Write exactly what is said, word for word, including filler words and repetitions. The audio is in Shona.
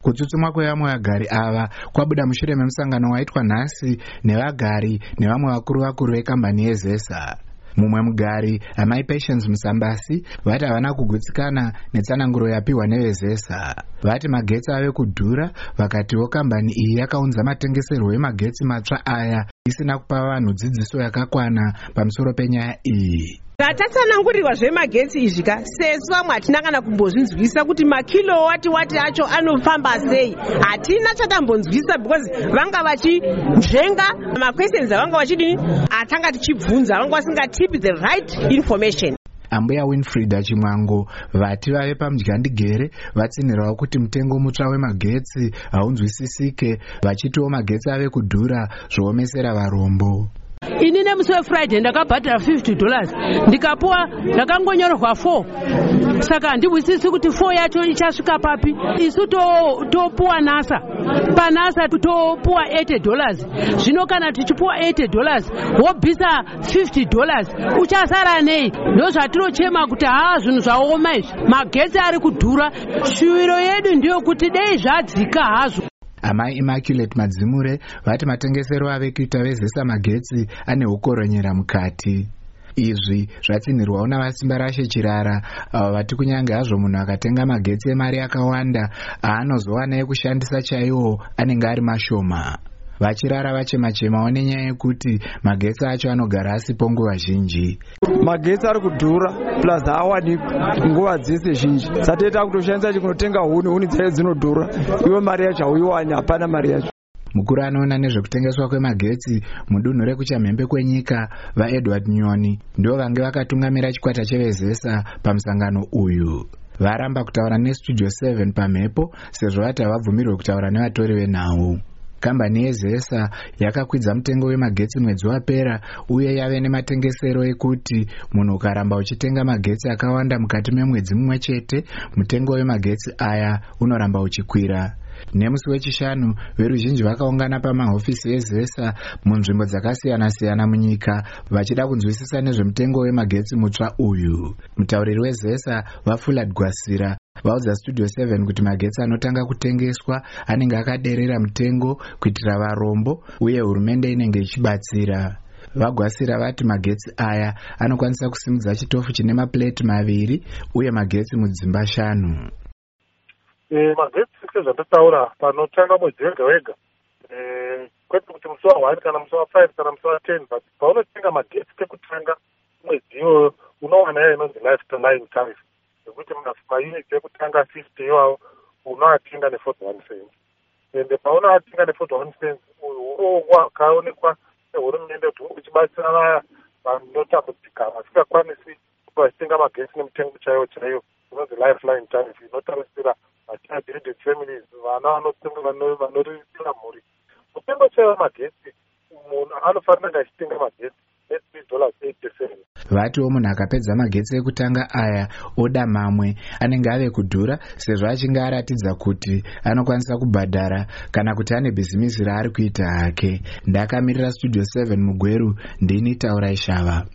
Kutsutsumwa kwevamwe vagari ava kwabuda mushure memusangano waitwa nhasi nevagari nevamwe vakuru vakuru vekambani yeZESA. Mumwe mugari, amai Patience Musambasi, vati havana kugutsikana netsananguro yapiwa neveZESA. Vati magetsi ave kudhura, vakatiwo kambani iyi yakaunza matengeserwo emagetsi matsva aya isina kupa vanhu dzidziso yakakwana pamusoro penyaya iyi. Tatsanangurirwa zvemagetsi izvi ka sesu vamwe hatina kana kumbozvinzwisa kuti makilowati wati acho anofamba sei. Hatina chatambonzwisa because vanga vachizvenga maquestions avanga vachidini atanga tichibvunza vanga vasingatipi the right information. Ambuya Winfrida Chimwango vati vave pamudyandegere vatsinhirawo kuti mutengo mutsva wemagetsi haunzwisisike, vachitiwo magetsi ave kudhura zvoomesera varombo. Ini nemusi weFriday ndakabhadhara fifty dollars ndikapuwa ndakangonyorerwa four, saka handibvisisi kuti four yacho ichasvika papi. Isu topuwa nasa panasa topuwa eighty dollars. Zvino kana tichipuwa eighty dollars wobvisa fifty dollars uchasara nei? Ndozvatinochema kuti haa zvinhu zvaoma izvi, magetsi ari kudhura. Shuwiro yedu ndiyo kuti dei zvadzika hazvo. Amai Immaculate Madzimure vati matengesero ave kuita veZESA magetsi ane ukoronyera mukati. Izvi zvatsinhirwawo navasimba rashe Chirara, avo vati kunyange hazvo munhu akatenga magetsi emari yakawanda aanozowana ekushandisa chaiwo anenge ari mashoma. Vachirara vachema-chemawo nenyaya yekuti magetsi acho anogara asipo nguva zhinji. Magetsi ari kudhura plus haawanikwi nguva dzese zhinji. Satoita kutoshandisa chikunotenga huni, huni dzayo dzinodhura. Iwe mari yacho hauiwani, hapana mari yacho. Mukuru anoona nezvekutengeswa kwemagetsi mudunhu rekuchamhembe kwenyika vaEdward Nyoni ndivo vange vakatungamira chikwata cheveZESA pamusangano uyu. Varamba kutaura neStudio seven pamhepo sezvo vati havabvumirwe kutaura nevatori venhau. Kambani yeZESA yakakwidza mutengo wemagetsi mwedzi wapera uye yave nematengesero ekuti munhu ukaramba uchitenga magetsi akawanda mukati memwedzi mumwe chete, mutengo wemagetsi aya unoramba uchikwira. Nemusi wechishanu, veruzhinji vakaungana pamahofisi eZESA munzvimbo dzakasiyana-siyana munyika vachida kunzwisisa nezvemutengo wemagetsi mutsva uyu. Mutauriri weZESA vaFulad Gwasira vaudza Studio seven kuti magetsi anotanga kutengeswa anenge akaderera mutengo kuitira varombo uye hurumende inenge ichibatsira. Vagwasira vati magetsi aya anokwanisa kusimudza chitofu chine mapleti maviri uye magetsi mudzimba shanu. E, magetsi sezvandataura panotanga mwedzi wega wega, e, kwete kuti musi wa one kana musi wa five kana musi wa ten, but paunotenga magetsi kekutanga mwedzi iwoyo unowana yayo inonzi lifetime tariff, yekuti mauniti ekutanga fifty iwawo unoatenga ne-forty-one cents. Ende paunoatenga ne-forty-one cents urongwa akaonekwa nehurumende kuti uri kuchibatsira vaya vanotambudzika vasingakwanisi kuti vachitenga magetsi nemutengo chaiwo chaiwo, inonzi lifeline tariff, inotarisira vachiadhereded families, vana vanoriritira mhuri. Mutengo chaiwo magetsi munhu anofanira kunge achitenga magetsi three dollars eighty cents. Vatiwo munhu akapedza magetsi ekutanga aya oda mamwe anenge ave kudhura sezvo achinge aratidza kuti anokwanisa kubhadhara kana kuti ane bhizimisi raari kuita hake. Ndakamirira Studio seven Mugweru, ndini Taura Ishava.